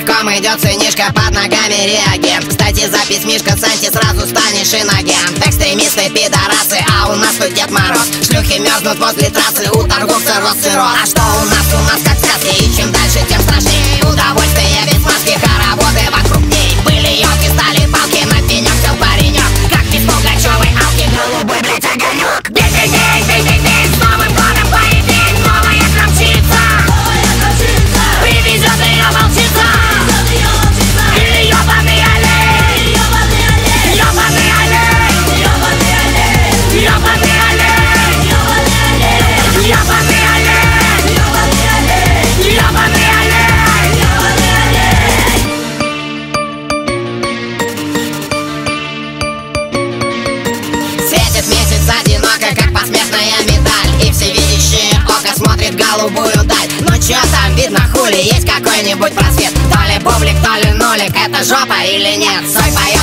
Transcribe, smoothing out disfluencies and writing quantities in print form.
Бочком идет сынишка, под ногами реагент. Кстати, запись Мишка Санти, сразу станешь инагент. Экстремисты, пидорасы, а у нас тут Дед Мороз. Шлюхи мерзнут возле трассы, у торговца Россырос. А что у нас как сказки, и чем дальше, тем страшнее. Удовольствие без маски, хороводы вокруг ней. Были елки, стали палки, на пенек сел паренек. Как без Пугачевой алки, голубой, блять, огонек. Бей, с Новым годом поединок, новая кравчица. Привезет ее волчица. Или ёбаный олень. Ёбаный олень. Ёбаный олень. Ёбаный олень. Ёбаный олень. Ёбаный олень. Светит месяц одиноко, как посмертная медаль. И всевидящее око смотрит голубую даль. Ну чё там видно, хули, есть какой-нибудь просвет? То ли бублик, то ли нулик, это жопа или нет? Стой, поёт.